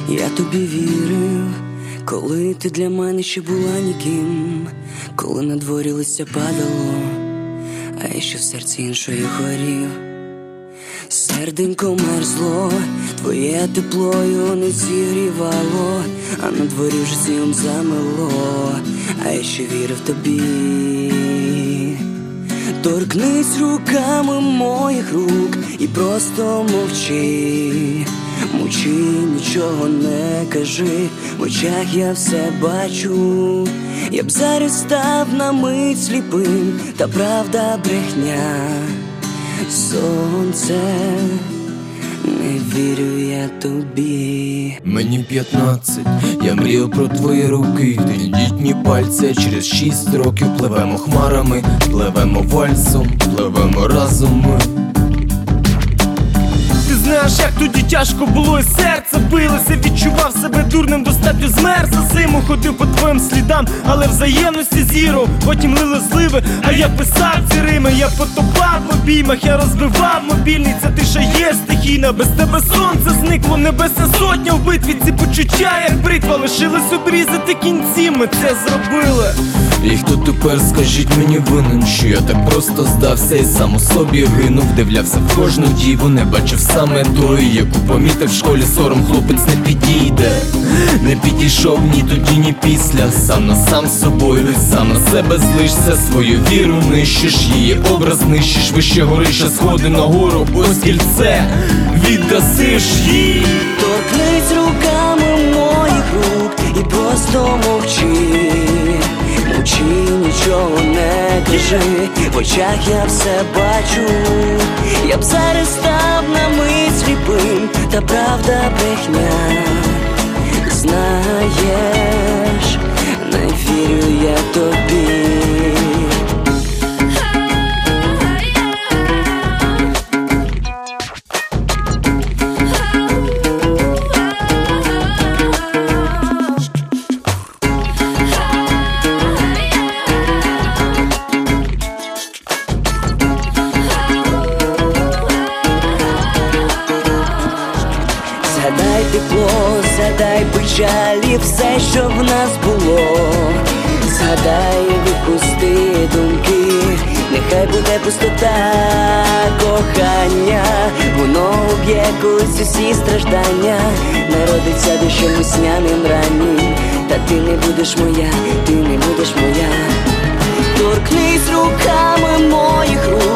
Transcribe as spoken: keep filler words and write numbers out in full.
Я тобі вірив, коли ти для мене ще була ніким, коли на дворі листя падало, а я ще в серці іншою горів. Серденько мерзло, твоє теплою не зігрівало, а на дворі вже снігом замело, а я ще вірив тобі. Торкнись руками моїх рук і просто мовчи, мовчи, нічого не кажи, в очах я все бачу. Я б зараз став на мить сліпим, та правда брехня. Сонце, не вірю я тобі. Мені п'ятнадцять, я мрію про твої руки, тендітні пальці. Через шість років пливемо хмарами, пливемо вальсом, пливемо разом ми. Ти знаєш, як тоді тяжко було, і серце билося, відчував себе дурним, достатньо змерз за зиму. Ходив по твоїм слідам, але взаємності зіро. Потім лили зливи, а я писав ці рими. Я потопав в обіймах, я розбивав мобільний. Ця тиша є стихійна, без тебе сонце зникло. Небесна сотня в битві, ці почуття як бритва. Лишились обрізати кінці, ми це зробили. І хто тепер, скажіть мені, винен, що я так просто здався і сам у собі гинув. Дивлявся в кожну діву, не бачив саме тої, яку помітив в школі сором. Хлопець не підійде, не підійшов ні тоді, ні після. Сам на сам з собою, сам на себе злишся. Свою віру нищиш, її образ нищиш. Вище гори, ще сходи нагору, ось кільце віддасиш їй. Торкнись руками моїх рук і просто мовчи, мовчи, нічого не кажи, в очах я все бачу. Я б зараз став на мить сліпим, та правда брехня. Знаєш, не вірю я тобі. Згадай тепло, згадай печалі, все, що в нас було. Згадай, відпусти думки, нехай буде пустота кохання. Воно уб'є колись усі страждання, народиться душем весняним раннім. Та ти не будеш моя, ти не будеш моя. Торкнись руками моїх рук